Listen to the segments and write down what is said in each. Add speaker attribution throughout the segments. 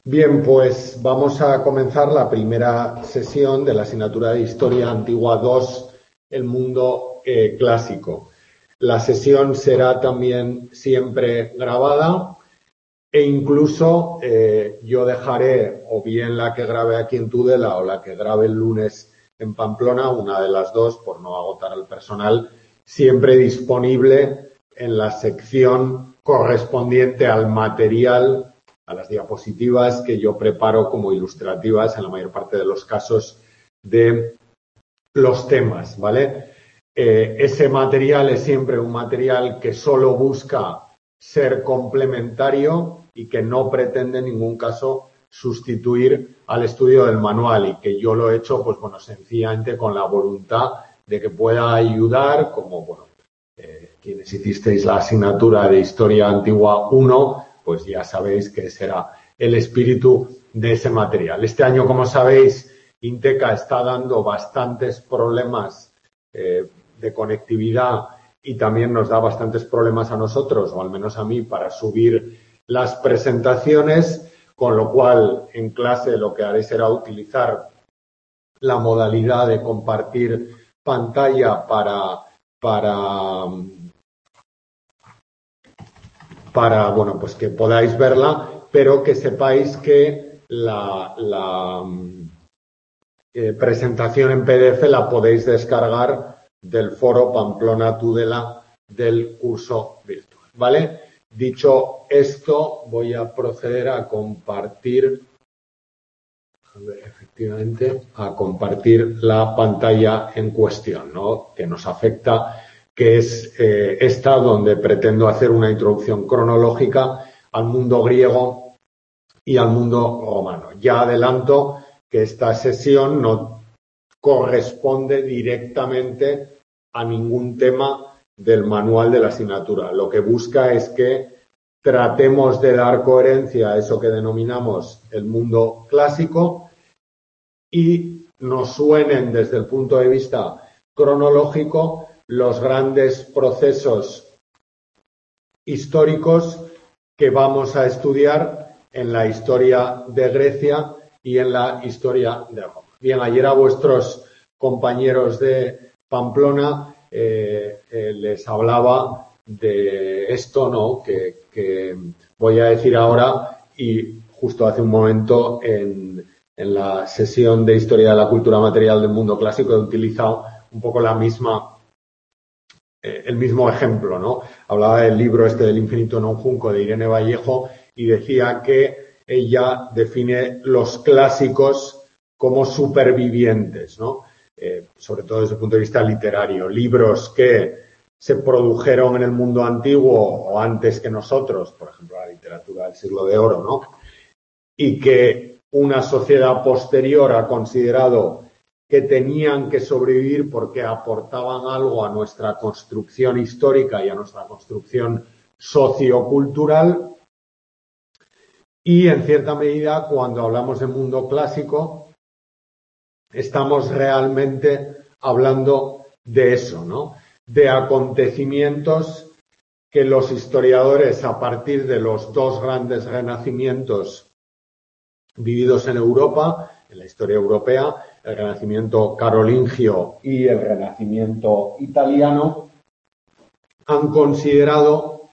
Speaker 1: Bien, pues vamos a comenzar la primera sesión de la asignatura de Historia Antigua 2, el mundo clásico. La sesión será también siempre grabada e incluso yo dejaré o bien la que grabe aquí en Tudela o la que grabe el lunes en Pamplona, una de las dos, por no agotar al personal, siempre disponible en la sección correspondiente al material, a las diapositivas que yo preparo como ilustrativas en la mayor parte de los casos de los temas, ¿vale? Ese material es siempre un material que solo busca ser complementario y que no pretende en ningún caso sustituir al estudio del manual, y que yo lo he hecho, pues bueno, sencillamente con la voluntad de que pueda ayudar, como, bueno, quienes hicisteis la asignatura de Historia Antigua 1, pues ya sabéis que será el espíritu de ese material. Este año, como sabéis, Inteca está dando bastantes problemas de conectividad y también nos da bastantes problemas a nosotros, o al menos a mí, para subir las presentaciones, con lo cual en clase lo que haré será utilizar la modalidad de compartir pantalla para bueno, pues que podáis verla, pero que sepáis que la presentación en PDF la podéis descargar del foro Pamplona Tudela del curso virtual, ¿vale? Dicho esto, voy a proceder a compartir, efectivamente, a compartir la pantalla en cuestión, ¿no? Que nos afecta, que es esta, donde pretendo hacer una introducción cronológica al mundo griego y al mundo romano. Ya adelanto que esta sesión no corresponde directamente a ningún tema del manual de la asignatura. Lo que busca es que tratemos de dar coherencia a eso que denominamos el mundo clásico y nos suenen desde el punto de vista cronológico los grandes procesos históricos que vamos a estudiar en la historia de Grecia y en la historia de Roma. Bien, ayer a vuestros compañeros de Pamplona les hablaba de esto, ¿no?, que voy a decir ahora, y justo hace un momento en la sesión de Historia de la Cultura Material del Mundo Clásico he utilizado un poco el mismo ejemplo, ¿no? Hablaba del libro este del infinito non junco de Irene Vallejo y decía que ella define los clásicos como supervivientes, ¿no? Sobre todo desde el punto de vista literario. Libros que se produjeron en el mundo antiguo o antes que nosotros, por ejemplo, la literatura del siglo de oro, ¿no? Y que una sociedad posterior ha considerado que tenían que sobrevivir porque aportaban algo a nuestra construcción histórica y a nuestra construcción sociocultural. Y, en cierta medida, cuando hablamos de mundo clásico, estamos realmente hablando de eso, ¿no? De acontecimientos que los historiadores, a partir de los dos grandes renacimientos vividos en Europa, en la historia europea, el Renacimiento carolingio y el Renacimiento italiano, han considerado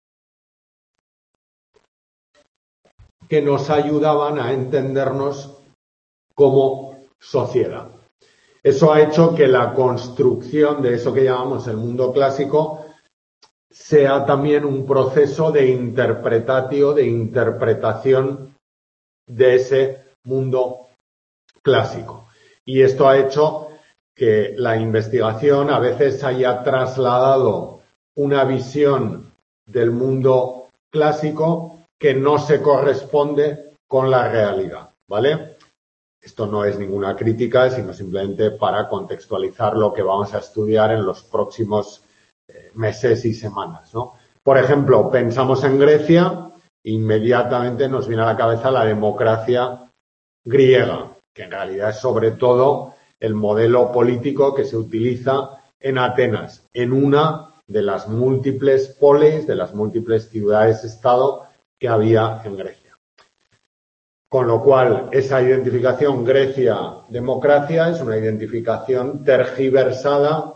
Speaker 1: que nos ayudaban a entendernos como sociedad. Eso ha hecho que la construcción de eso que llamamos el mundo clásico sea también un proceso de interpretatio, de interpretación de ese mundo clásico. Y esto ha hecho que la investigación a veces haya trasladado una visión del mundo clásico que no se corresponde con la realidad, ¿vale? Esto no es ninguna crítica, sino simplemente para contextualizar lo que vamos a estudiar en los próximos meses y semanas, ¿no? Por ejemplo, pensamos en Grecia, inmediatamente nos viene a la cabeza la democracia griega, que en realidad es sobre todo el modelo político que se utiliza en Atenas, en una de las múltiples polis, de las múltiples ciudades-estado que había en Grecia. Con lo cual, esa identificación Grecia-democracia es una identificación tergiversada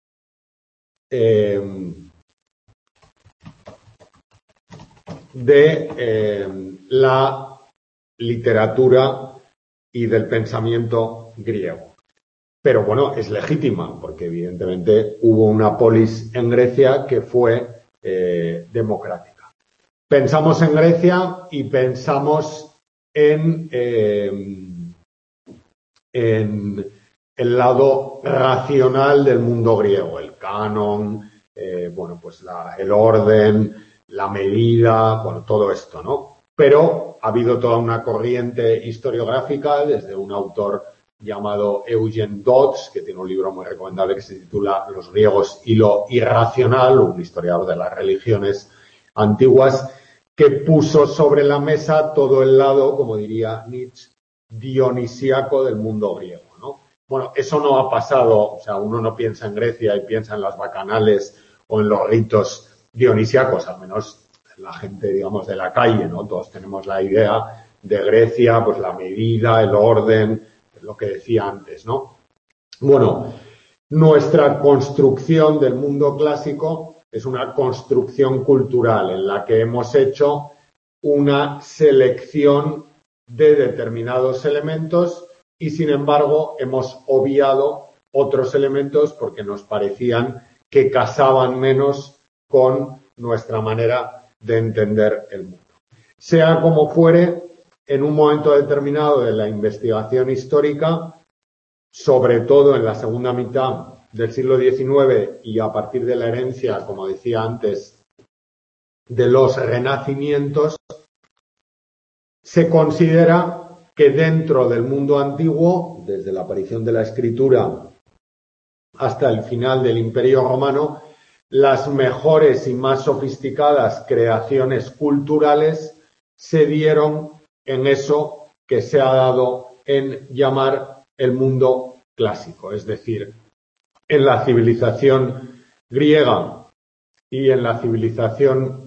Speaker 1: de la literatura y del pensamiento griego. Pero bueno, es legítima, porque evidentemente hubo una polis en Grecia que fue democrática. Pensamos en Grecia y pensamos en el lado racional del mundo griego, el canon, bueno, pues el orden, la medida, bueno, todo esto, ¿no? Pero ha habido toda una corriente historiográfica desde un autor llamado Eugen Dodds, que tiene un libro muy recomendable que se titula Los griegos y lo irracional, un historiador de las religiones antiguas, que puso sobre la mesa todo el lado, como diría Nietzsche, dionisíaco del mundo griego, ¿no? Bueno, eso no ha pasado, o sea, uno no piensa en Grecia y piensa en las bacanales o en los ritos dionisíacos, al menos la gente, digamos, de la calle, ¿no? Todos tenemos la idea de Grecia, pues la medida, el orden, lo que decía antes, ¿no? Bueno, nuestra construcción del mundo clásico es una construcción cultural en la que hemos hecho una selección de determinados elementos y, sin embargo, hemos obviado otros elementos porque nos parecían que casaban menos con nuestra manera de entender el mundo. Sea como fuere, en un momento determinado de la investigación histórica, sobre todo en la segunda mitad del siglo XIX y a partir de la herencia, como decía antes, de los renacimientos, se considera que dentro del mundo antiguo, desde la aparición de la escritura hasta el final del Imperio Romano, las mejores y más sofisticadas creaciones culturales se dieron en eso que se ha dado en llamar el mundo clásico, es decir, en la civilización griega y en la civilización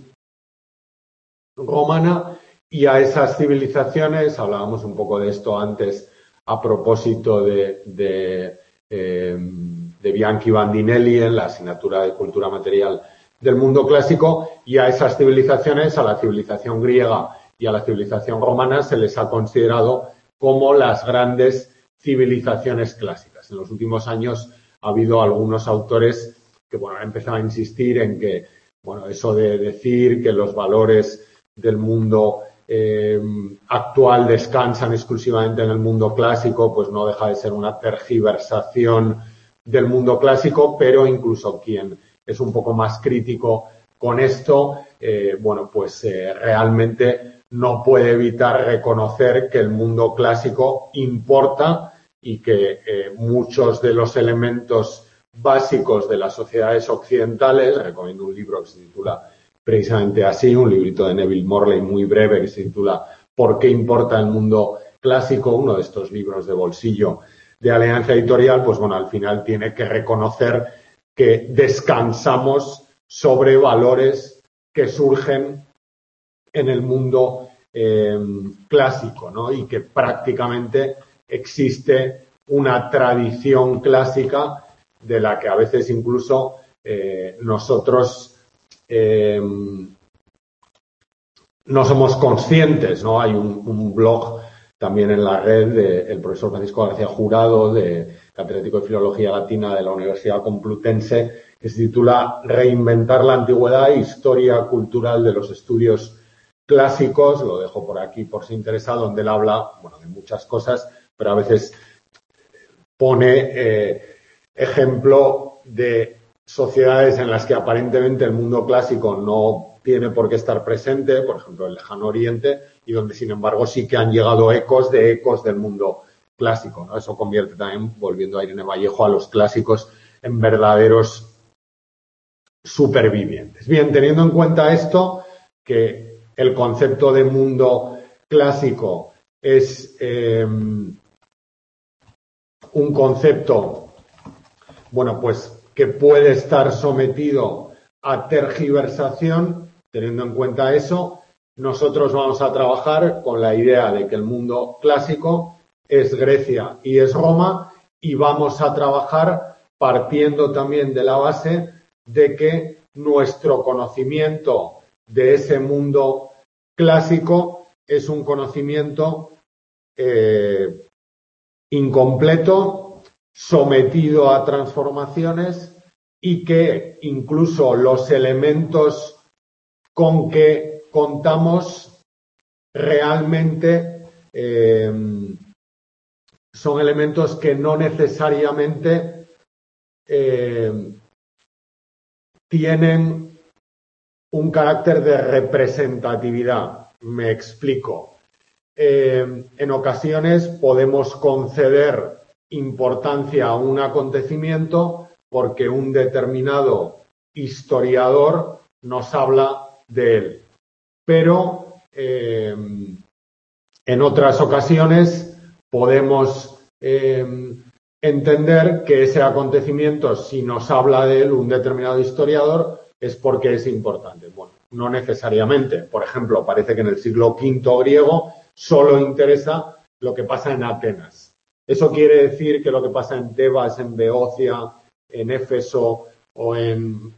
Speaker 1: romana, y a esas civilizaciones, hablábamos un poco de esto antes a propósito de Bianchi Bandinelli en la asignatura de cultura material del mundo clásico, y a esas civilizaciones, a la civilización griega y a la civilización romana, se les ha considerado como las grandes civilizaciones clásicas. En los últimos años ha habido algunos autores que, bueno, han empezado a insistir en que, bueno, eso de decir que los valores del mundo actual descansan exclusivamente en el mundo clásico, pues no deja de ser una tergiversación del mundo clásico, pero incluso quien es un poco más crítico con esto, bueno, pues realmente no puede evitar reconocer que el mundo clásico importa y que muchos de los elementos básicos de las sociedades occidentales, recomiendo un libro que se titula precisamente así, un librito de Neville Morley muy breve que se titula ¿Por qué importa el mundo clásico?, uno de estos libros de bolsillo de Alianza Editorial, pues bueno, al final tiene que reconocer que descansamos sobre valores que surgen en el mundo clásico, ¿no? Y que prácticamente existe una tradición clásica de la que a veces incluso nosotros no somos conscientes, ¿no? Hay un blog también en la red del profesor Francisco García Jurado, de catedrático de Filología Latina de la Universidad Complutense, que se titula Reinventar la antigüedad, historia cultural de los estudios clásicos. Lo dejo por aquí por si interesa, donde él habla, bueno, de muchas cosas, pero a veces pone ejemplo de sociedades en las que aparentemente el mundo clásico no tiene por qué estar presente, por ejemplo el Lejano Oriente, y donde sin embargo sí que han llegado ecos del mundo clásico, ¿no? Eso convierte también, volviendo a Irene Vallejo, a los clásicos en verdaderos supervivientes. Bien, teniendo en cuenta esto, que el concepto de mundo clásico es un concepto, bueno, pues que puede estar sometido a tergiversación, teniendo en cuenta eso, nosotros vamos a trabajar con la idea de que el mundo clásico es Grecia y es Roma, y vamos a trabajar partiendo también de la base de que nuestro conocimiento de ese mundo clásico es un conocimiento incompleto, sometido a transformaciones, y que incluso los elementos con que contamos realmente son elementos que no necesariamente tienen un carácter de representatividad. Me explico. En ocasiones podemos conceder importancia a un acontecimiento porque un determinado historiador nos habla de él. Pero en otras ocasiones podemos entender que ese acontecimiento, si nos habla de él un determinado historiador, es porque es importante. Bueno, no necesariamente. Por ejemplo, parece que en el siglo V griego solo interesa lo que pasa en Atenas. ¿Eso quiere decir que lo que pasa en Tebas, en Beocia, en Éfeso o en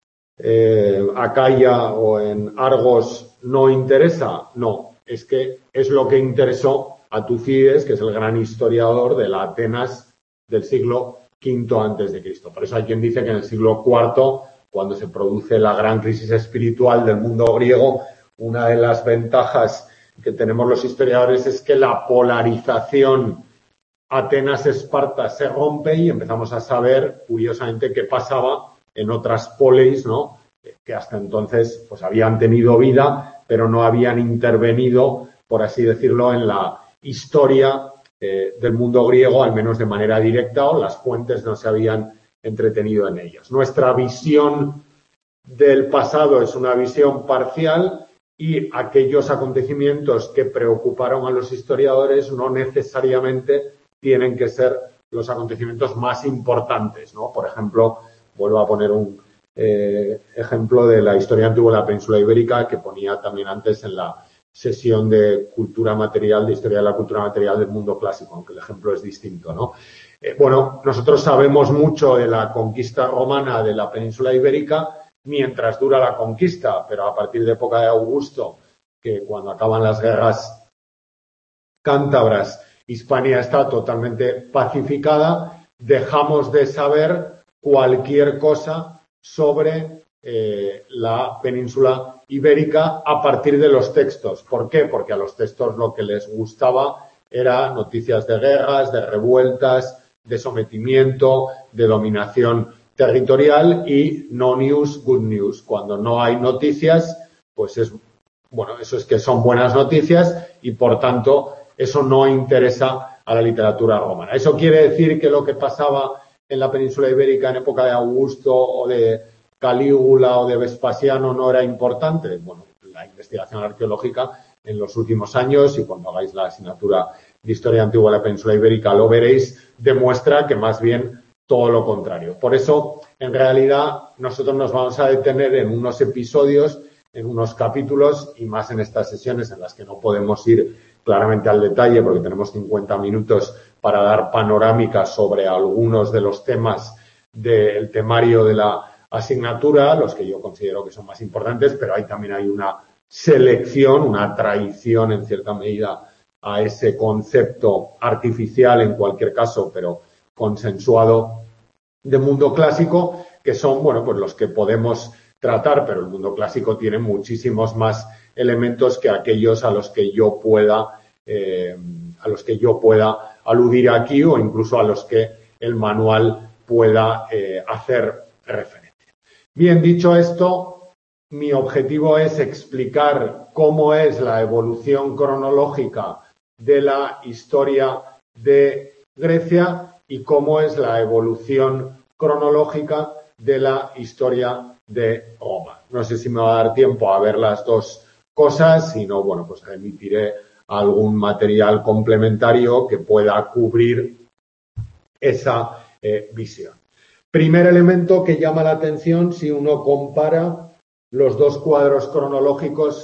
Speaker 1: Acaya o en Argos no interesa? No, es que es lo que interesó a Tucídides, que es el gran historiador de la Atenas del siglo V antes de Cristo. Por eso hay quien dice que en el siglo IV, cuando se produce la gran crisis espiritual del mundo griego, una de las ventajas que tenemos los historiadores es que la polarización Atenas-Esparta se rompe y empezamos a saber, curiosamente, qué pasaba en otras polis, ¿no?, que hasta entonces pues habían tenido vida, pero no habían intervenido, por así decirlo, en la historia del mundo griego, al menos de manera directa, o las fuentes no se habían entretenido en ellas. Nuestra visión del pasado es una visión parcial, y aquellos acontecimientos que preocuparon a los historiadores no necesariamente tienen que ser los acontecimientos más importantes, ¿no? Por ejemplo, vuelvo a poner un ejemplo de la historia antigua de la península ibérica, que ponía también antes en la sesión de cultura material, de historia de la cultura material del mundo clásico, aunque el ejemplo es distinto, ¿no? Bueno, nosotros sabemos mucho de la conquista romana de la península ibérica mientras dura la conquista, pero a partir de época de Augusto, que cuando acaban las guerras cántabras, Hispania está totalmente pacificada, dejamos de saber cualquier cosa sobre la península ibérica a partir de los textos. ¿Por qué? Porque a los textos lo que les gustaba era noticias de guerras, de revueltas, de sometimiento, de dominación territorial, y no news, good news. Cuando no hay noticias, pues eso es que son buenas noticias, y por tanto eso no interesa a la literatura romana. ¿Eso quiere decir que lo que pasaba en la península ibérica en época de Augusto o de Calígula o de Vespasiano no era importante? Bueno, la investigación arqueológica en los últimos años, y cuando hagáis la asignatura de Historia Antigua de la Península Ibérica lo veréis, demuestra que más bien todo lo contrario. Por eso, en realidad, nosotros nos vamos a detener en unos episodios, en unos capítulos, y más en estas sesiones en las que no podemos ir claramente al detalle porque tenemos 50 minutos para dar panorámica sobre algunos de los temas del temario de la asignatura, los que yo considero que son más importantes, pero también hay una selección, una traición en cierta medida a ese concepto artificial, en cualquier caso, pero consensuado, de mundo clásico, que son, bueno, pues los que podemos tratar, pero el mundo clásico tiene muchísimos más elementos que aquellos a los que yo pueda aludir aquí, o incluso a los que el manual pueda hacer referencia. Bien, dicho esto, mi objetivo es explicar cómo es la evolución cronológica de la historia de Grecia y cómo es la evolución cronológica de la historia de Roma. No sé si me va a dar tiempo a ver las dos cosas, si no, bueno, pues remitiré algún material complementario que pueda cubrir esa visión. Primer elemento que llama la atención si uno compara los dos cuadros cronológicos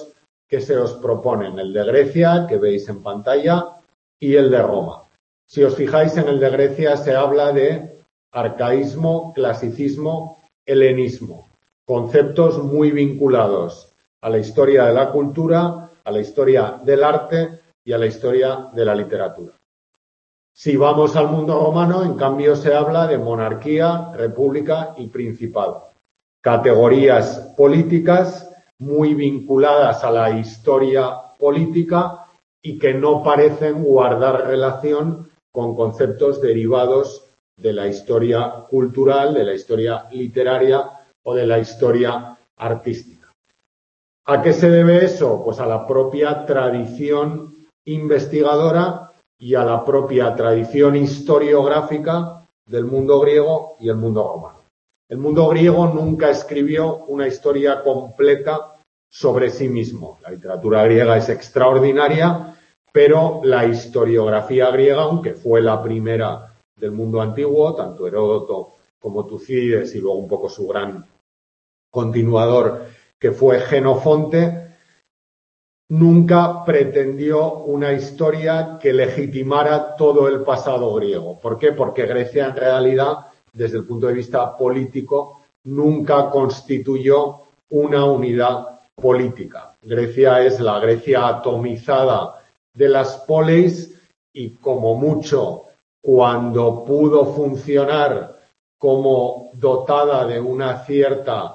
Speaker 1: que se os proponen, el de Grecia, que veis en pantalla, y el de Roma. Si os fijáis, en el de Grecia se habla de arcaísmo, clasicismo, helenismo, conceptos muy vinculados a la historia de la cultura, a la historia del arte y a la historia de la literatura. Si vamos al mundo romano, en cambio, se habla de monarquía, república y principado. Categorías políticas muy vinculadas a la historia política y que no parecen guardar relación con conceptos derivados de la historia cultural, de la historia literaria o de la historia artística. ¿A qué se debe eso? Pues a la propia tradición investigadora y a la propia tradición historiográfica del mundo griego y el mundo romano. El mundo griego nunca escribió una historia completa sobre sí mismo. La literatura griega es extraordinaria, pero la historiografía griega, aunque fue la primera del mundo antiguo, tanto Heródoto como Tucídides y luego un poco su gran continuador, que fue Jenofonte, nunca pretendió una historia que legitimara todo el pasado griego. ¿Por qué? Porque Grecia, en realidad, desde el punto de vista político, nunca constituyó una unidad política. Grecia es la Grecia atomizada de las poleis y, como mucho, cuando pudo funcionar como dotada de una cierta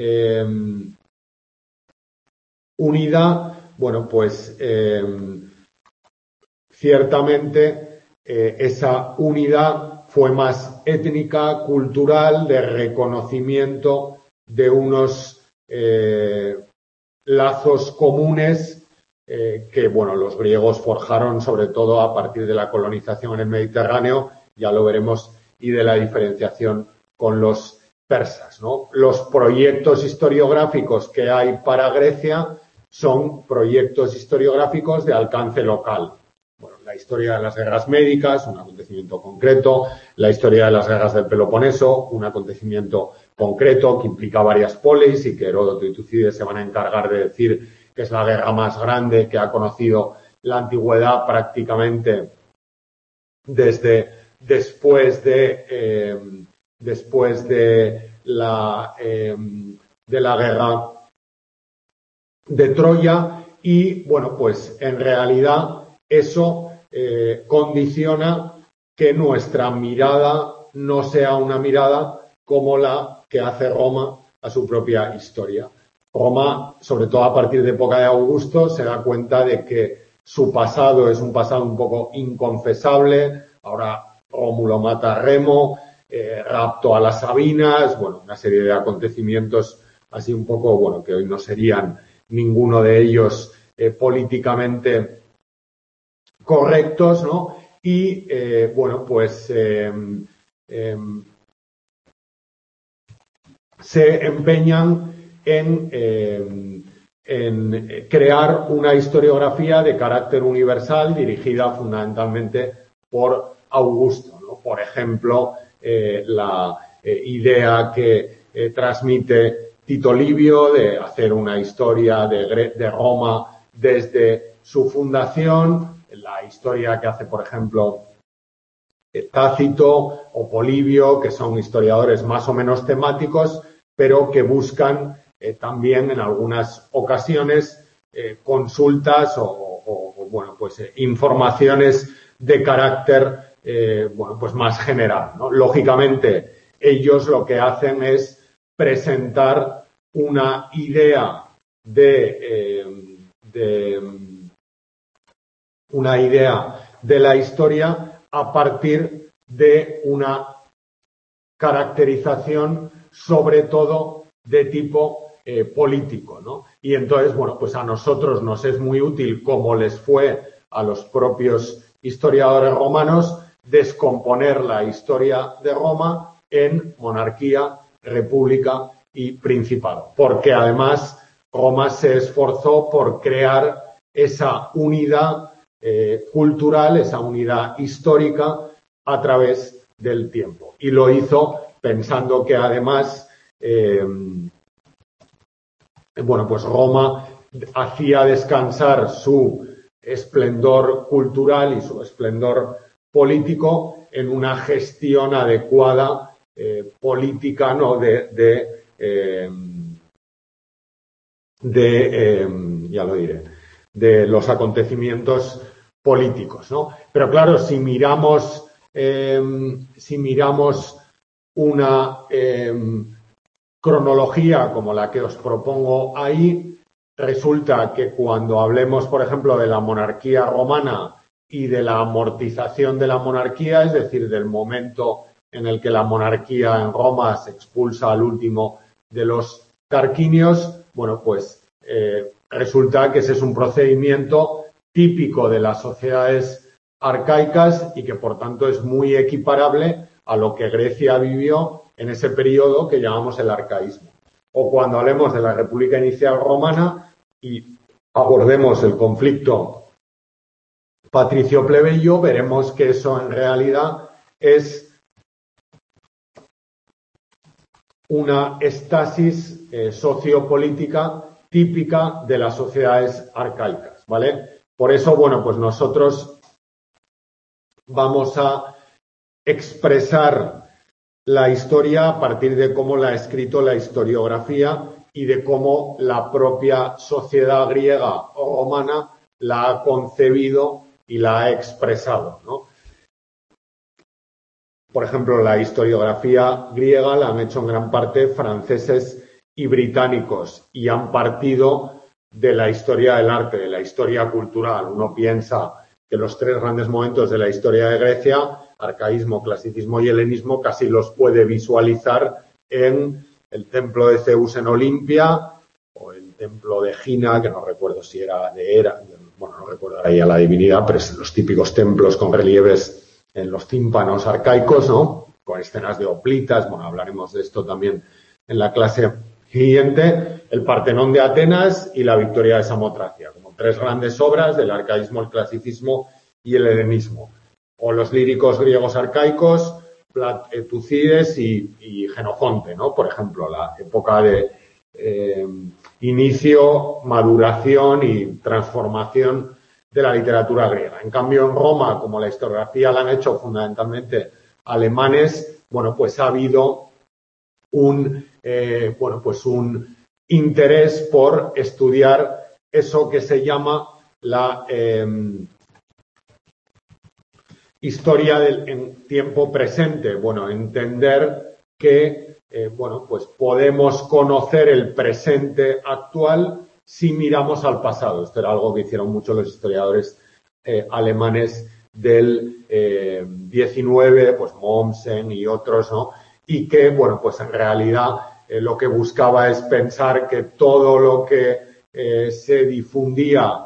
Speaker 1: unidad, bueno, pues ciertamente esa unidad fue más étnica, cultural, de reconocimiento de unos lazos comunes que, bueno, los griegos forjaron sobre todo a partir de la colonización en el Mediterráneo, ya lo veremos, y de la diferenciación con los persas, ¿no? Los proyectos historiográficos que hay para Grecia son proyectos historiográficos de alcance local. Bueno, la historia de las guerras médicas, un acontecimiento concreto, la historia de las guerras del Peloponeso, un acontecimiento concreto que implica varias poleis y que Heródoto y Tucídides se van a encargar de decir que es la guerra más grande que ha conocido la antigüedad prácticamente desde después de la guerra de Troya y, bueno, pues en realidad eso condiciona que nuestra mirada no sea una mirada como la que hace Roma a su propia historia. Roma, sobre todo a partir de época de Augusto, se da cuenta de que su pasado es un pasado un poco inconfesable. Ahora Rómulo mata a Remo, rapto a las Sabinas, bueno, una serie de acontecimientos así un poco, bueno, que hoy no serían ninguno de ellos políticamente correctos, ¿no? Y, bueno, pues se empeñan en crear una historiografía de carácter universal dirigida fundamentalmente por Augusto, ¿no? Por ejemplo, la idea que transmite Tito Livio de hacer una historia de Roma desde su fundación, la historia que hace, por ejemplo, Tácito o Polibio, que son historiadores más o menos temáticos, pero que buscan también en algunas ocasiones consultas o bueno, pues informaciones de carácter bueno, pues más general, ¿no? Lógicamente, ellos lo que hacen es presentar una idea de la historia a partir de una caracterización sobre todo de tipo político, ¿no? Y entonces, bueno, pues a nosotros nos es muy útil, como les fue a los propios historiadores romanos, descomponer la historia de Roma en monarquía, república y principado, porque además Roma se esforzó por crear esa unidad cultural, esa unidad histórica a través del tiempo. Y lo hizo pensando que además, bueno, pues Roma hacía descansar su esplendor cultural y su esplendor político en una gestión adecuada política, ¿no? Ya lo diré, de los acontecimientos políticos, ¿no? Pero claro, si miramos una cronología como la que os propongo ahí, resulta que cuando hablemos, por ejemplo, de la monarquía romana y de la amortización de la monarquía, es decir, del momento en el que la monarquía en Roma se expulsa al último de los tarquinios, bueno, pues resulta que ese es un procedimiento típico de las sociedades arcaicas y que, por tanto, es muy equiparable a lo que Grecia vivió en ese periodo que llamamos el arcaísmo. O cuando hablemos de la República Inicial Romana y abordemos el conflicto patricio-plebeyo, veremos que eso en realidad es una estasis sociopolítica típica de las sociedades arcaicas, ¿vale? Por eso, bueno, pues nosotros vamos a expresar la historia a partir de cómo la ha escrito la historiografía y de cómo la propia sociedad griega o romana la ha concebido y la ha expresado, ¿no? Por ejemplo, la historiografía griega la han hecho en gran parte franceses y británicos y han partido de la historia del arte, de la historia cultural. Uno piensa que los tres grandes momentos de la historia de Grecia, arcaísmo, clasicismo y helenismo, casi los puede visualizar en el templo de Zeus en Olimpia o el templo de Gina, que no recuerdo si era de Hera, bueno, no recuerdo ahí a la divinidad, pero es los típicos templos con relieves en los tímpanos arcaicos, ¿no? Con escenas de hoplitas, bueno, hablaremos de esto también en la clase siguiente, el Partenón de Atenas y la Victoria de Samotracia, como tres grandes obras del arcaísmo, el clasicismo y el helenismo. O los líricos griegos arcaicos, Tucídides y Jenofonte, ¿no? Por ejemplo, la época de inicio, maduración y transformación de la literatura griega. En cambio, en Roma, como la historiografía la han hecho fundamentalmente alemanes, bueno, pues ha habido un interés por estudiar eso que se llama la historia en tiempo presente. Bueno, entender que pues podemos conocer el presente actual si miramos al pasado. Esto era algo que hicieron mucho los historiadores alemanes del 19, pues Mommsen y otros, ¿no? Y que, bueno, pues en realidad lo que buscaba es pensar que todo lo que se difundía,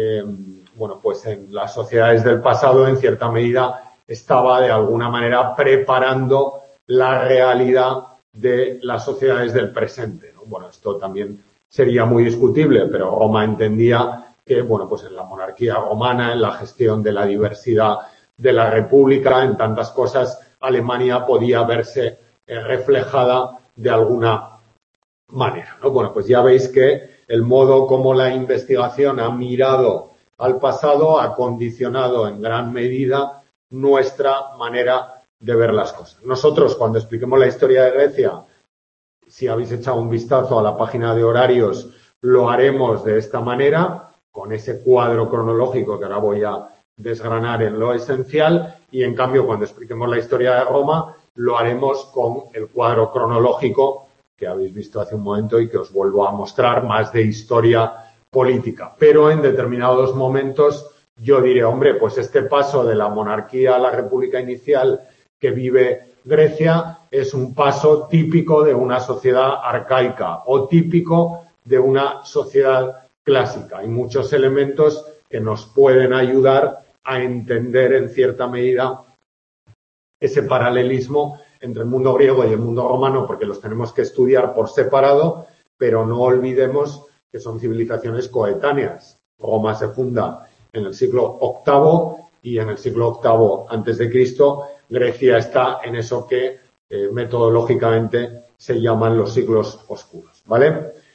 Speaker 1: pues en las sociedades del pasado, en cierta medida, estaba de alguna manera preparando la realidad de las sociedades del presente, ¿no? Bueno, esto también sería muy discutible, pero Roma entendía que, bueno, pues en la monarquía romana, en la gestión de la diversidad de la república, en tantas cosas, Alemania podía verse reflejada de alguna manera, ¿no? Bueno, pues ya veis que el modo como la investigación ha mirado al pasado ha condicionado en gran medida nuestra manera de ver las cosas. Nosotros, cuando expliquemos la historia de Grecia, si habéis echado un vistazo a la página de horarios, lo haremos de esta manera, con ese cuadro cronológico que ahora voy a desgranar en lo esencial, y en cambio, cuando expliquemos la historia de Roma, lo haremos con el cuadro cronológico que habéis visto hace un momento y que os vuelvo a mostrar, más de historia política. Pero en determinados momentos yo diré, hombre, pues este paso de la monarquía a la república inicial que vive Grecia es un paso típico de una sociedad arcaica o típico de una sociedad clásica. Hay muchos elementos que nos pueden ayudar a entender en cierta medida ese paralelismo entre el mundo griego y el mundo romano, porque los tenemos que estudiar por separado, pero no olvidemos que son civilizaciones coetáneas. Roma se funda en el siglo VIII y en el siglo VIII antes de Cristo Grecia está en eso que metodológicamente se llaman los siglos oscuros, ¿vale?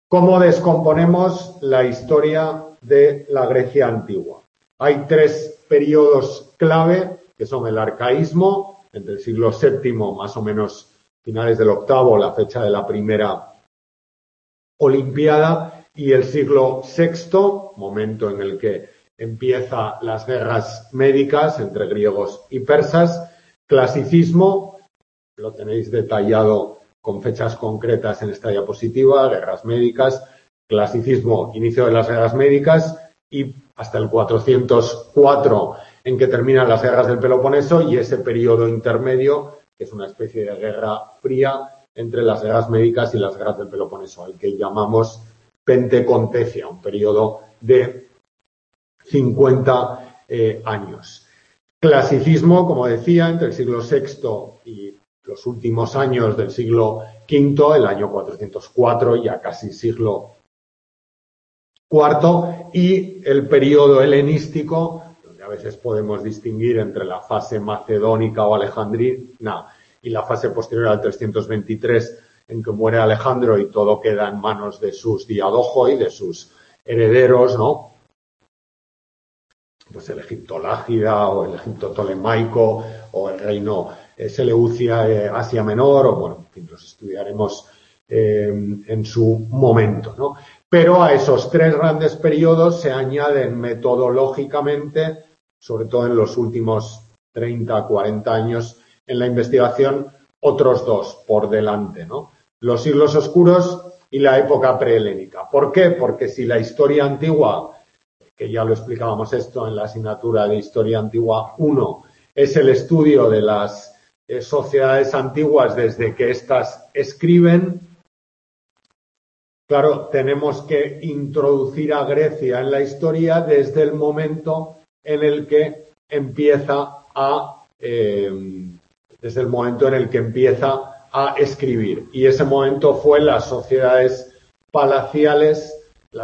Speaker 1: ¿Cómo descomponemos la historia de la Grecia antigua? Hay tres periodos clave, que son el arcaísmo, entre el siglo VII, más o menos finales del VIII, la fecha de la primera Olimpiada, y el siglo VI, momento en el que empiezan las guerras médicas entre griegos y persas, clasicismo, lo tenéis detallado con fechas concretas en esta diapositiva, guerras médicas, clasicismo, inicio de las guerras médicas y hasta el 404 en que terminan las guerras del Peloponeso y ese periodo intermedio, que es una especie de guerra fría entre las guerras médicas y las guerras del Peloponeso, al que llamamos Pentecontecia, un periodo de 50 años. Clasicismo, como decía, entre el siglo VI y los últimos años del siglo V, el año 404, ya casi siglo IV, y el periodo helenístico, donde a veces podemos distinguir entre la fase macedónica o alejandrina y la fase posterior al 323, en que muere Alejandro y todo queda en manos de sus diadojoi, de sus herederos, ¿no? Pues el Egipto Lágida o el Egipto Ptolemaico o el reino Seleucia, Asia Menor, o bueno, en fin, los estudiaremos en su momento, ¿no? Pero a esos tres grandes periodos se añaden metodológicamente, sobre todo en los últimos 30, 40 años en la investigación, otros dos por delante, ¿no? Los siglos oscuros y la época prehelénica. ¿Por qué? Porque si la historia antigua, que ya lo explicábamos esto en la asignatura de Historia Antigua 1, es el estudio de las sociedades antiguas desde que éstas escriben. Claro, tenemos que introducir a Grecia en la historia desde el momento en el que empieza a escribir. Y ese momento fue las sociedades palaciales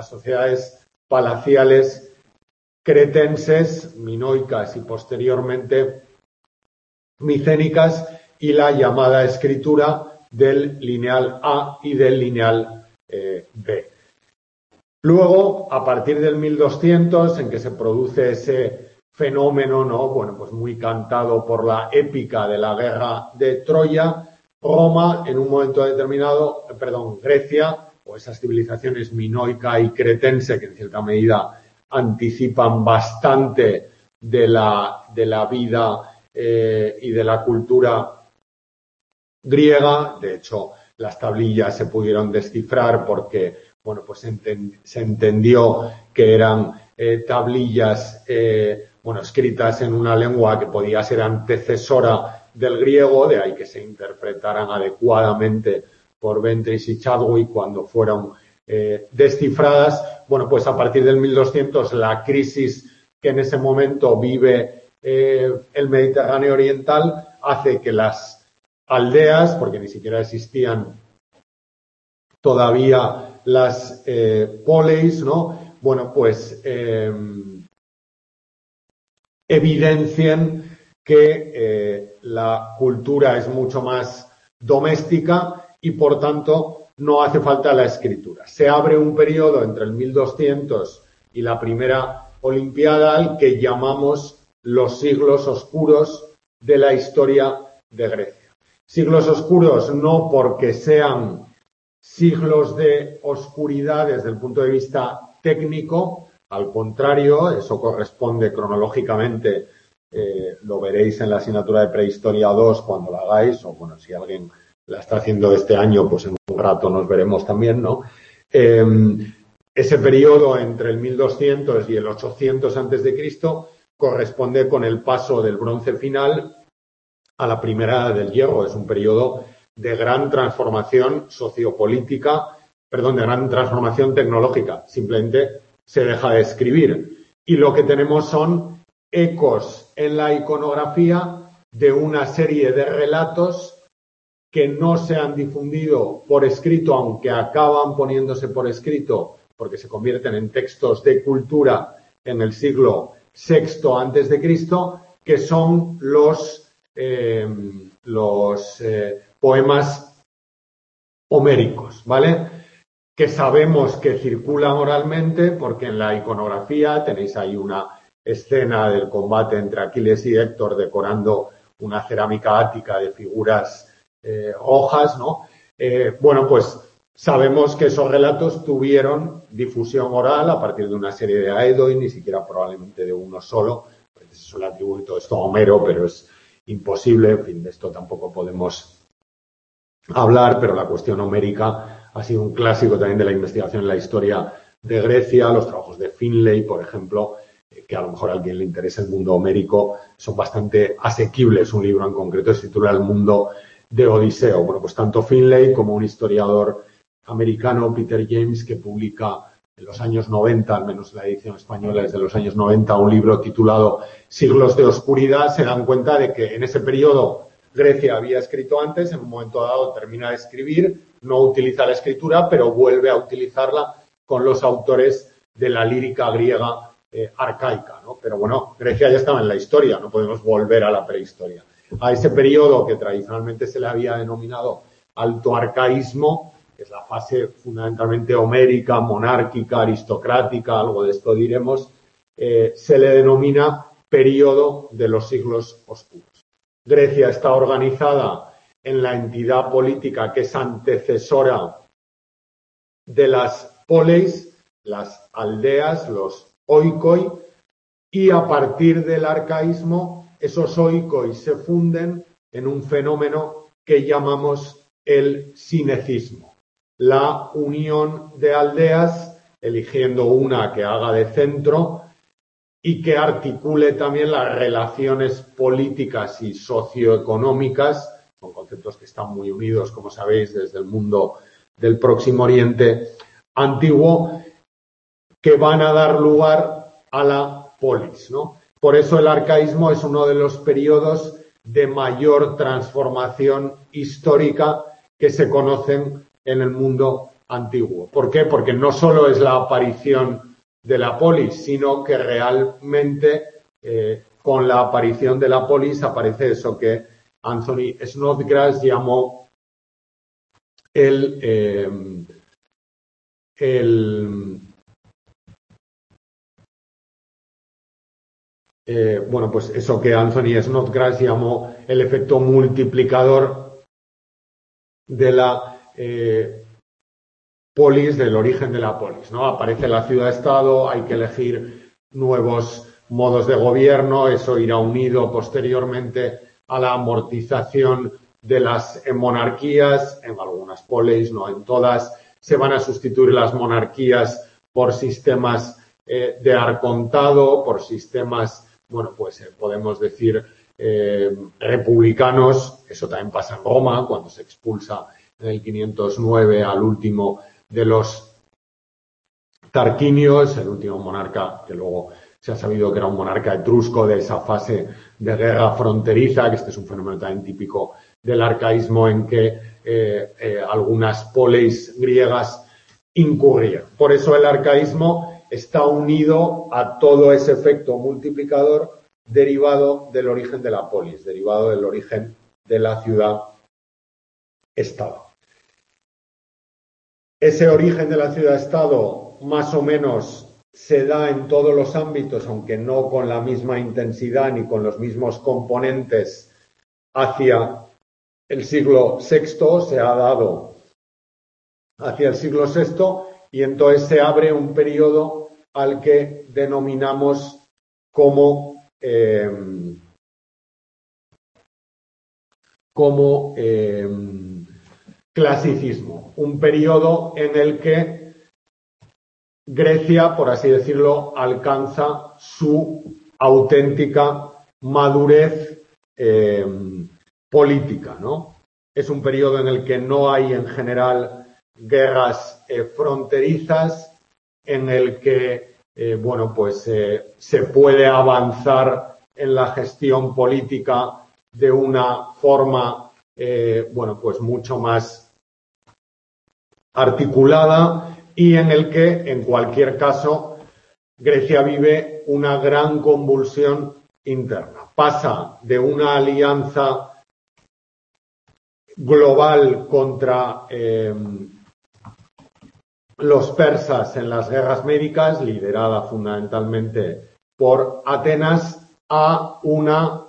Speaker 1: cretenses, minoicas y posteriormente micénicas, y la llamada escritura del lineal A y del lineal B. Luego, a partir del 1200, en que se produce ese fenómeno, ¿no? Bueno, pues muy cantado por la épica de la guerra de Troya, Roma, en un momento determinado, Grecia, o esas civilizaciones minoica y cretense, que en cierta medida anticipan bastante de la vida y de la cultura griega. De hecho, las tablillas se pudieron descifrar porque, bueno, pues se entendió que eran tablillas, escritas en una lengua que podía ser antecesora del griego, de ahí que se interpretaran adecuadamente por Ventris y Chadwick cuando fueron descifradas. Bueno, pues a partir del 1200 la crisis que en ese momento vive el Mediterráneo oriental hace que las aldeas, porque ni siquiera existían todavía las poleis, ¿no? Bueno, pues evidencien que la cultura es mucho más doméstica y, por tanto, no hace falta la escritura. Se abre un periodo entre el 1200 y la primera Olimpiada al que llamamos los siglos oscuros de la historia de Grecia. Siglos oscuros no porque sean siglos de oscuridad desde el punto de vista técnico, al contrario, eso corresponde cronológicamente, lo veréis en la asignatura de Prehistoria 2 cuando la hagáis, o bueno, si alguien la está haciendo este año, pues en un rato nos veremos también, ¿no? Ese periodo entre el 1200 y el 800 a.C. corresponde con el paso del bronce final a la primera edad del hierro. Es un periodo de gran transformación sociopolítica, de gran transformación tecnológica. Simplemente se deja de escribir. Y lo que tenemos son ecos en la iconografía de una serie de relatos que no se han difundido por escrito, aunque acaban poniéndose por escrito porque se convierten en textos de cultura en el siglo VI a.C., que son los poemas homéricos, ¿vale? que sabemos que circulan oralmente, porque en la iconografía tenéis ahí una escena del combate entre Aquiles y Héctor decorando una cerámica ática de figuras rojas, ¿no? Bueno, pues sabemos que esos relatos tuvieron difusión oral a partir de una serie de aedo y ni siquiera probablemente de uno solo. Se suele atribuir todo esto a Homero, pero es imposible. En fin, de esto tampoco podemos hablar, pero la cuestión homérica ha sido un clásico también de la investigación en la historia de Grecia. Los trabajos de Finlay, por ejemplo, que a lo mejor a alguien le interesa el mundo homérico, son bastante asequibles. Un libro en concreto se titula El mundo de Odiseo. Bueno, pues tanto Finlay como un historiador americano, Peter James, que publica en los años 90, al menos la edición española es de los años 90, un libro titulado Siglos de Oscuridad, se dan cuenta de que en ese periodo Grecia había escrito antes, en un momento dado termina de escribir, no utiliza la escritura, pero vuelve a utilizarla con los autores de la lírica griega arcaica, ¿no? Pero bueno, Grecia ya estaba en la historia, no podemos volver a la prehistoria. A ese periodo que tradicionalmente se le había denominado alto arcaísmo, que es la fase fundamentalmente homérica, monárquica, aristocrática, algo de esto diremos, se le denomina periodo de los siglos oscuros. Grecia está organizada en la entidad política que es antecesora de las poleis, las aldeas, los oikoi, y a partir del arcaísmo esos oikoi se funden en un fenómeno que llamamos el sinecismo, la unión de aldeas, eligiendo una que haga de centro y que articule también las relaciones políticas y socioeconómicas, son conceptos que están muy unidos, como sabéis, desde el mundo del Próximo Oriente antiguo, que van a dar lugar a la polis, ¿no? Por eso el arcaísmo es uno de los periodos de mayor transformación histórica que se conocen en el mundo antiguo. ¿Por qué? Porque no solo es la aparición de la polis, sino que realmente con la aparición de la polis aparece eso que Anthony Snodgrass llamó bueno, pues eso que Anthony Snodgrass llamó el efecto multiplicador de la polis, del origen de la polis, ¿no? Aparece la ciudad-estado, hay que elegir nuevos modos de gobierno, eso irá unido posteriormente a la amortización de las monarquías, en algunas polis, no en todas, se van a sustituir las monarquías por sistemas de arcontado, por sistemas, bueno, pues podemos decir republicanos. Eso también pasa en Roma, cuando se expulsa en el 509 al último de los Tarquinios, el último monarca que luego se ha sabido que era un monarca etrusco de esa fase de guerra fronteriza, que este es un fenómeno también típico del arcaísmo en que algunas poleis griegas incurrieron. Por eso el arcaísmo está unido a todo ese efecto multiplicador derivado del origen de la polis, derivado del origen de la ciudad-estado. Ese origen de la ciudad-estado más o menos se da en todos los ámbitos, aunque no con la misma intensidad ni con los mismos componentes hacia el siglo VI, se ha dado hacia el siglo VI y entonces se abre un periodo al que denominamos como clasicismo, un periodo en el que Grecia, por así decirlo, alcanza su auténtica madurez política, ¿no? Es un periodo en el que no hay en general guerras fronterizas, en el que bueno, pues se puede avanzar en la gestión política de una forma bueno, pues mucho más articulada y en el que, en cualquier caso, Grecia vive una gran convulsión interna. Pasa de una alianza global contra los persas en las guerras médicas, liderada fundamentalmente por Atenas, a una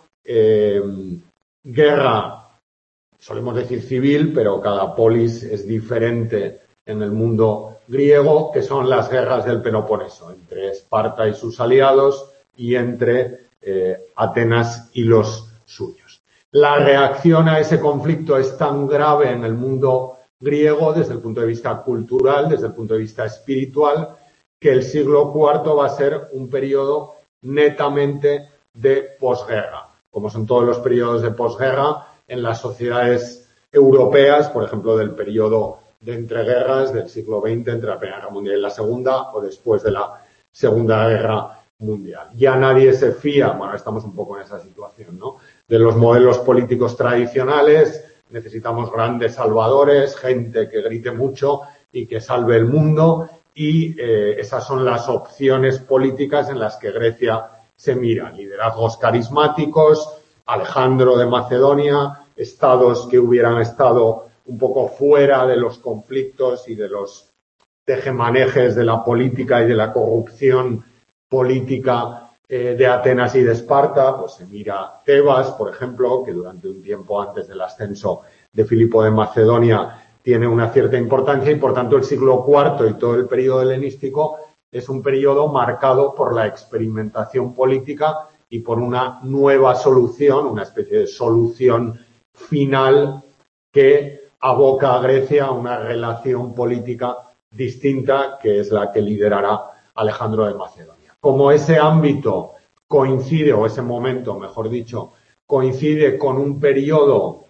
Speaker 1: guerra, solemos decir civil, pero cada polis es diferente en el mundo griego, que son las guerras del Peloponeso, entre Esparta y sus aliados y entre Atenas y los suyos. La reacción a ese conflicto es tan grave en el mundo griego desde el punto de vista cultural, desde el punto de vista espiritual, que el siglo IV va a ser un periodo netamente de posguerra. Como son todos los periodos de posguerra en las sociedades europeas, por ejemplo, del periodo de entreguerras del siglo XX, entre la Primera Guerra Mundial y la Segunda, o después de la Segunda Guerra Mundial. Ya nadie se fía, bueno, estamos un poco en esa situación, ¿no?, de los modelos políticos tradicionales. Necesitamos grandes salvadores, gente que grite mucho y que salve el mundo, y esas son las opciones políticas en las que Grecia se mira. Liderazgos carismáticos, Alejandro de Macedonia, estados que hubieran estado un poco fuera de los conflictos y de los tejemanejes de la política y de la corrupción política de Atenas y de Esparta. Pues se mira Tebas, por ejemplo, que durante un tiempo antes del ascenso de Filipo de Macedonia tiene una cierta importancia, y por tanto el siglo IV y todo el periodo helenístico es un periodo marcado por la experimentación política y por una nueva solución, una especie de solución final que aboca a Grecia a una relación política distinta, que es la que liderará Alejandro de Macedonia. Como ese ámbito coincide, o ese momento, mejor dicho, coincide con un periodo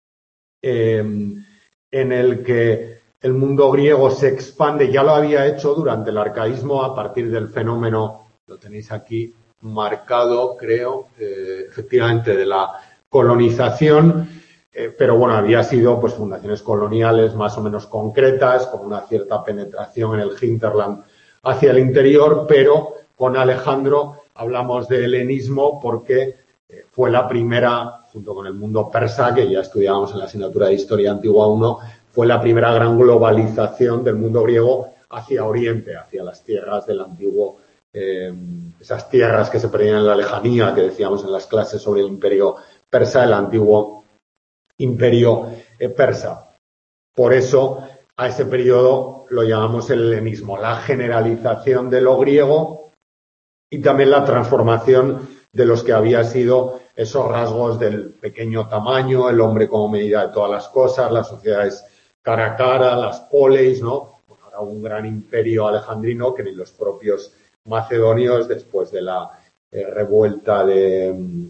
Speaker 1: en el que el mundo griego se expande, ya lo había hecho durante el arcaísmo a partir del fenómeno, lo tenéis aquí marcado, creo, efectivamente, de la colonización, pero bueno, había sido pues fundaciones coloniales más o menos concretas, con una cierta penetración en el hinterland hacia el interior, pero con Alejandro hablamos de helenismo porque fue la primera, junto con el mundo persa, que ya estudiábamos en la asignatura de Historia Antigua 1, fue la primera gran globalización del mundo griego hacia Oriente, hacia las tierras del antiguo, esas tierras que se perdían en la lejanía, que decíamos en las clases sobre el imperio persa, el antiguo imperio persa. Por eso a ese periodo lo llamamos el helenismo, la generalización de lo griego y también la transformación de los que había sido esos rasgos del pequeño tamaño, el hombre como medida de todas las cosas, las sociedades cara a cara, las poleis, ¿no? Bueno, ahora un gran imperio alejandrino que ni los propios macedonios, después de la revuelta de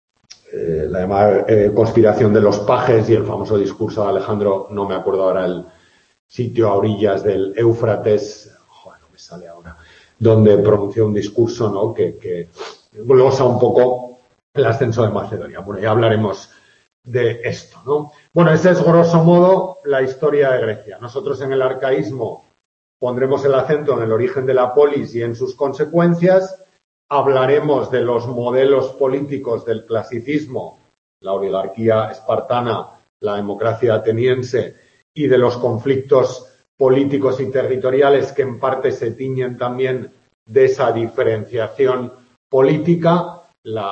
Speaker 1: la llamada conspiración de los pajes y el famoso discurso de Alejandro, no me acuerdo ahora el sitio, a orillas del Éufrates, joder, no me sale ahora, donde pronunció un discurso, ¿no?, que glosa un poco el ascenso de Macedonia. Bueno, ya hablaremos de esto, ¿no? Bueno, esa es grosso modo la historia de Grecia. Nosotros en el arcaísmo pondremos el acento en el origen de la polis y en sus consecuencias. Hablaremos de los modelos políticos del clasicismo, la oligarquía espartana, la democracia ateniense, y de los conflictos políticos y territoriales que en parte se tiñen también de esa diferenciación política,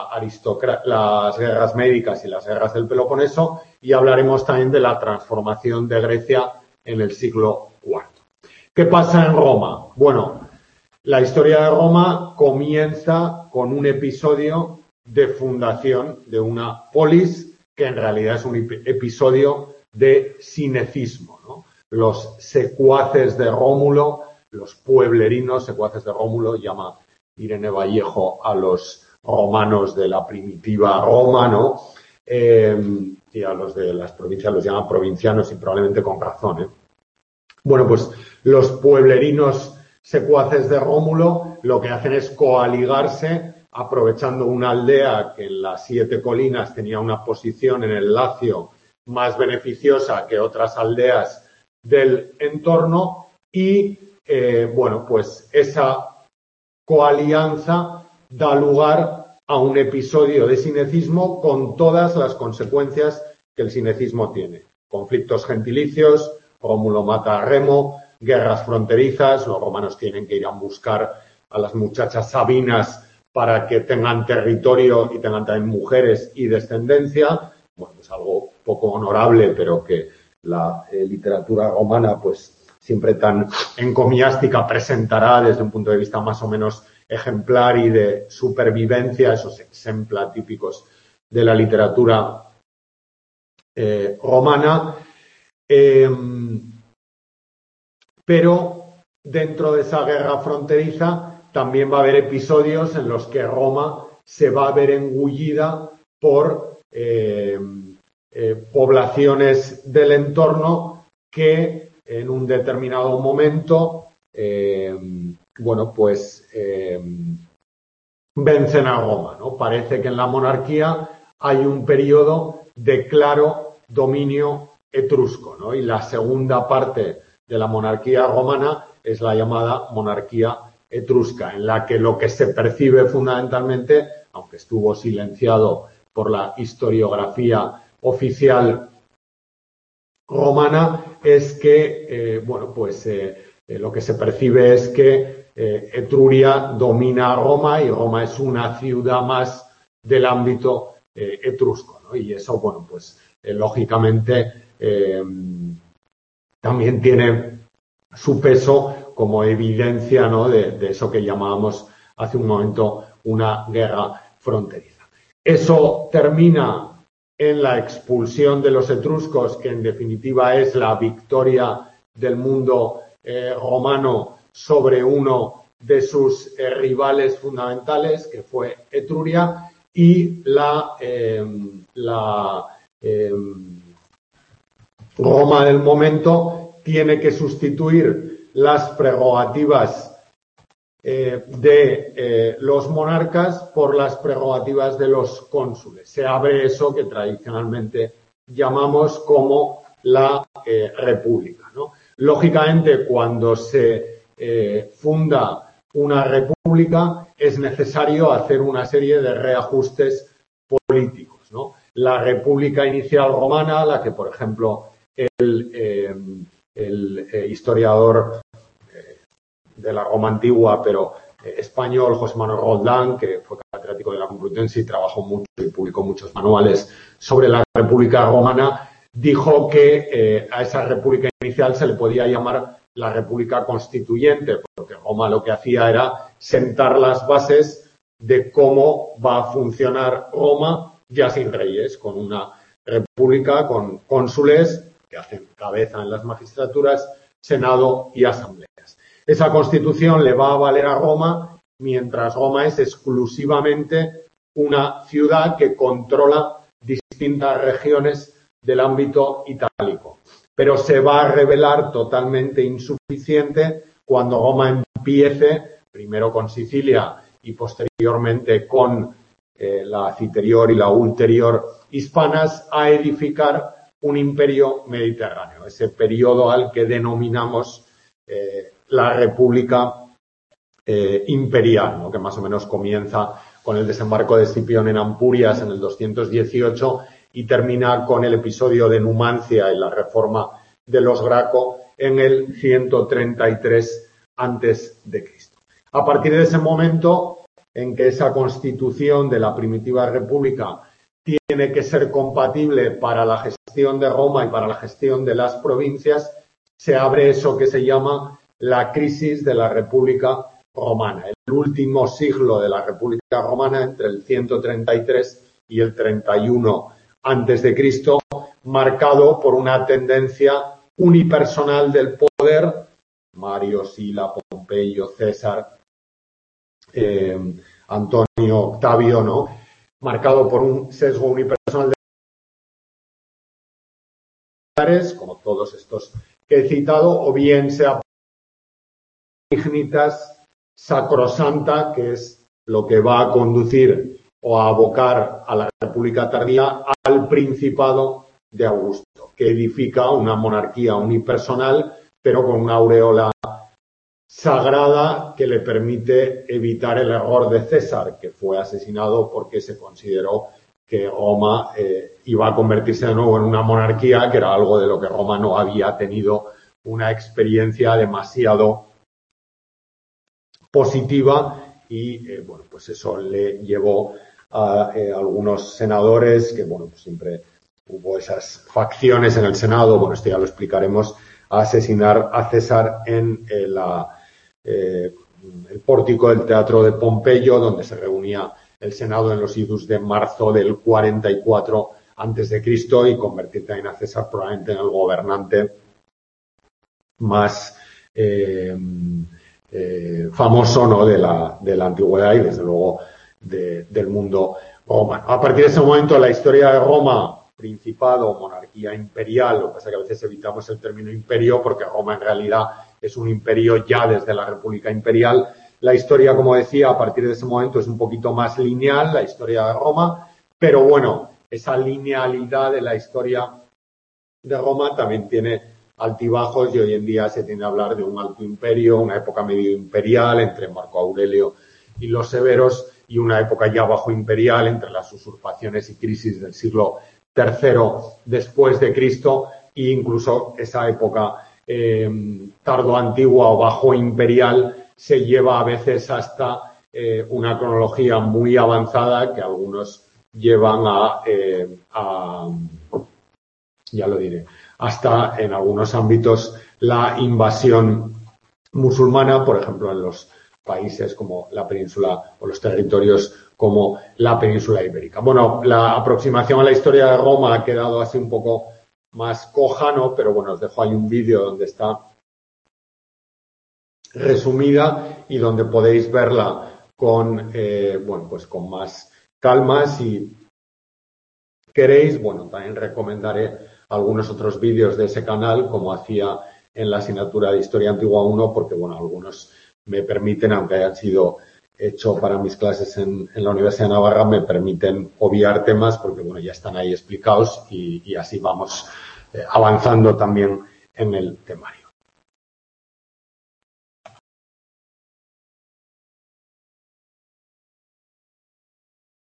Speaker 1: las guerras médicas y las guerras del Peloponeso, y hablaremos también de la transformación de Grecia en el siglo IV. ¿Qué pasa en Roma? Bueno, la historia de Roma comienza con un episodio de fundación de una polis que en realidad es un episodio de sinecismo, ¿no? Los secuaces de Rómulo, los pueblerinos secuaces de Rómulo, llama Irene Vallejo a los romanos de la primitiva Roma, ¿no? Y a los de las provincias los llama provincianos, y probablemente con razón, ¿eh? Bueno, pues los pueblerinos secuaces de Rómulo lo que hacen es coaligarse, aprovechando una aldea que en las 7 colinas tenía una posición en el Lacio más beneficiosa que otras aldeas del entorno, y bueno, pues esa coalianza da lugar a un episodio de sinecismo con todas las consecuencias que el sinecismo tiene. Conflictos gentilicios, Rómulo mata a Remo, guerras fronterizas. Los romanos tienen que ir a buscar a las muchachas sabinas para que tengan territorio y tengan también mujeres y descendencia. Bueno, es algo poco honorable, pero que la literatura romana, pues siempre tan encomiástica, presentará desde un punto de vista más o menos ejemplar y de supervivencia, esos ejemplos típicos de la literatura romana. Pero dentro de esa guerra fronteriza también va a haber episodios en los que Roma se va a ver engullida por poblaciones del entorno que en un determinado momento vencen a Roma, ¿no? Parece que en la monarquía hay un periodo de claro dominio etrusco, ¿no? Y la segunda parte de la monarquía romana es la llamada monarquía etrusca, en la que lo que se percibe fundamentalmente, aunque estuvo silenciado por la historiografía oficial romana, es que, lo que se percibe es que Etruria domina a Roma y Roma es una ciudad más del ámbito etrusco, ¿no? Y eso, lógicamente también tiene su peso como evidencia, ¿no?, de eso que llamábamos hace un momento una guerra fronteriza. Eso termina en la expulsión de los etruscos, que en definitiva es la victoria del mundo romano sobre uno de sus rivales fundamentales, que fue Etruria, y la Roma del momento tiene que sustituir las prerrogativas de los monarcas por las prerrogativas de los cónsules. Se abre eso que tradicionalmente llamamos como la república, ¿no? Lógicamente, cuando se funda una república es necesario hacer una serie de reajustes políticos, ¿no? La república inicial romana, la que, por ejemplo, el historiador de la Roma antigua, pero español, José Manuel Roldán, que fue catedrático de la Complutense y trabajó mucho y publicó muchos manuales sobre la República Romana, dijo que a esa República inicial se le podía llamar la República Constituyente, porque Roma lo que hacía era sentar las bases de cómo va a funcionar Roma ya sin reyes, con una república con cónsules que hacen cabeza en las magistraturas, senado y asambleas. Esa constitución le va a valer a Roma, mientras Roma es exclusivamente una ciudad que controla distintas regiones del ámbito itálico. Pero se va a revelar totalmente insuficiente cuando Roma empiece, primero con Sicilia y posteriormente con la citerior y la ulterior hispanas, a edificar un imperio mediterráneo, ese periodo al que denominamos la República Imperial, ¿no?, que más o menos comienza con el desembarco de Escipión en Ampurias en el 218 y termina con el episodio de Numancia y la reforma de los Graco en el 133 a.C. A partir de ese momento en que esa constitución de la primitiva república tiene que ser compatible para la gestión de Roma y para la gestión de las provincias, se abre eso que se llama la crisis de la República Romana, el último siglo de la República Romana entre el 133 y el 31 a.C., marcado por una tendencia unipersonal del poder, Mario, Sila, Pompeyo, César, Antonio, Octavio, ¿no?, marcado por un sesgo unipersonal de como todos estos que he citado, o bien sea dignitas sacrosanta, que es lo que va a conducir o a abocar a la República tardía al Principado de Augusto, que edifica una monarquía unipersonal, pero con una aureola sagrada que le permite evitar el error de César, que fue asesinado porque se consideró que Roma iba a convertirse de nuevo en una monarquía, que era algo de lo que Roma no había tenido una experiencia demasiado positiva y, bueno, pues eso le llevó a algunos senadores que, bueno, pues siempre hubo esas facciones en el Senado, bueno, esto ya lo explicaremos, a asesinar a César en el pórtico del Teatro de Pompeyo, donde se reunía el Senado en los idus de marzo del 44 antes de Cristo, y convertir también a César probablemente en el gobernante más famoso, ¿no?, de la antigüedad y desde luego del mundo romano. A partir de ese momento la historia de Roma, principado, monarquía imperial, lo que pasa es que a veces evitamos el término imperio porque Roma en realidad es un imperio ya desde la República Imperial. La historia, como decía, a partir de ese momento es un poquito más lineal, la historia de Roma, pero bueno, esa linealidad de la historia de Roma también tiene altibajos y hoy en día se tiende a hablar de un alto imperio, una época medio imperial entre Marco Aurelio y los severos y una época ya bajo imperial entre las usurpaciones y crisis del siglo III después de Cristo e incluso esa época tardo-antigua o bajo imperial se lleva a veces hasta una cronología muy avanzada que algunos llevan ya lo diré, hasta en algunos ámbitos la invasión musulmana, por ejemplo en los países como la península o los territorios como la península ibérica. Bueno, la aproximación a la historia de Roma ha quedado así un poco más coja, ¿no? Pero bueno, os dejo ahí un vídeo donde está resumida y donde podéis verla con, bueno, pues con más calma. Si queréis, bueno, también recomendaré algunos otros vídeos de ese canal, como hacía en la asignatura de Historia Antigua 1, porque, bueno, algunos me permiten, aunque hayan sido hechos para mis clases en la Universidad de Navarra, me permiten obviar temas porque, bueno, ya están ahí explicados y así vamos avanzando también en el temario.